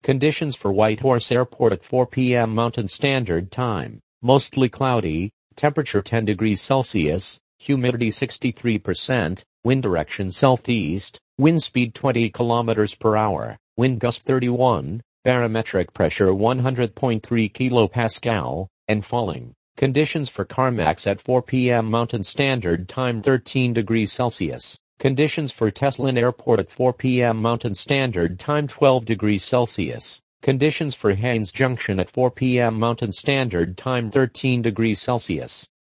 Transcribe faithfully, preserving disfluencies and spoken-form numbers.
Conditions for Whitehorse Airport at four p m Mountain Standard Time. Mostly cloudy, temperature ten degrees Celsius, humidity sixty-three percent, wind direction southeast, wind speed twenty kilometers per hour, wind gust thirty-one, barometric pressure one hundred point three kilopascal, and falling. Conditions for CarMax at four p m Mountain Standard Time thirteen degrees Celsius. Conditions for Teslin Airport at four p m Mountain Standard Time twelve degrees Celsius. Conditions for Haines Junction at four p m Mountain Standard Time thirteen degrees Celsius.